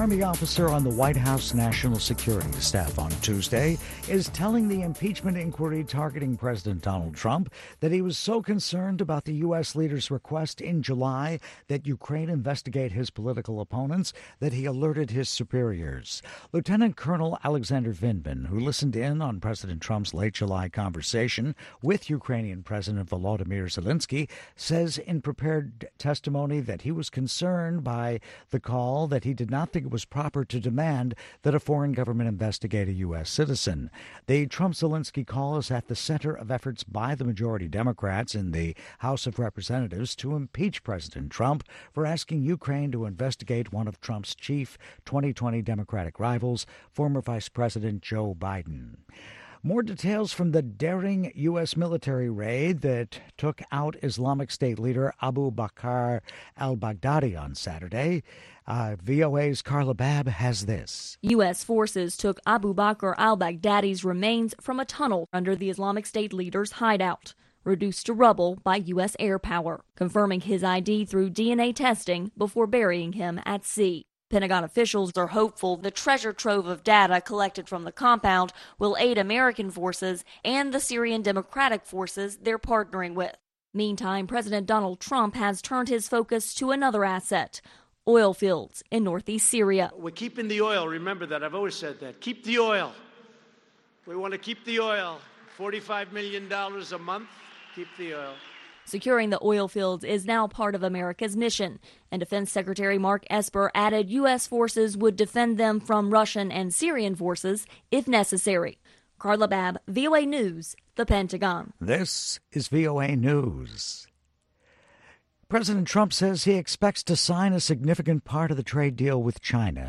Army officer on the White House National Security Staff on Tuesday is telling the impeachment inquiry targeting President Donald Trump that he was so concerned about the U.S. leader's request in July that Ukraine investigate his political opponents that he alerted his superiors. Lieutenant Colonel Alexander Vindman, who listened in on President Trump's late July conversation with Ukrainian President Volodymyr Zelensky, says in prepared testimony that he was concerned by the call, that he did not think it was proper to demand that a foreign government investigate a U.S. citizen. The Trump-Zelensky call is at the center of efforts by the majority Democrats in the House of Representatives to impeach President Trump for asking Ukraine to investigate one of Trump's chief 2020 Democratic rivals, former Vice President Joe Biden. More details from the daring U.S. military raid that took out Islamic State leader Abu Bakr al-Baghdadi on Saturday. VOA's Carla Babb has this. U.S. forces took Abu Bakr al-Baghdadi's remains from a tunnel under the Islamic State leader's hideout, reduced to rubble by U.S. air power, confirming his ID through DNA testing before burying him at sea. Pentagon officials are hopeful the treasure trove of data collected from the compound will aid American forces and the Syrian Democratic Forces they're partnering with. Meantime, President Donald Trump has turned his focus to another asset, oil fields in northeast Syria. We're keeping the oil. Remember that. I've always said that. Keep the oil. We want to keep the oil. $45 million a month. Keep the oil. Securing the oil fields is now part of America's mission, and Defense Secretary Mark Esper added U.S. forces would defend them from Russian and Syrian forces if necessary. Carla Babb, VOA News, The Pentagon. This is VOA News. President Trump says he expects to sign a significant part of the trade deal with China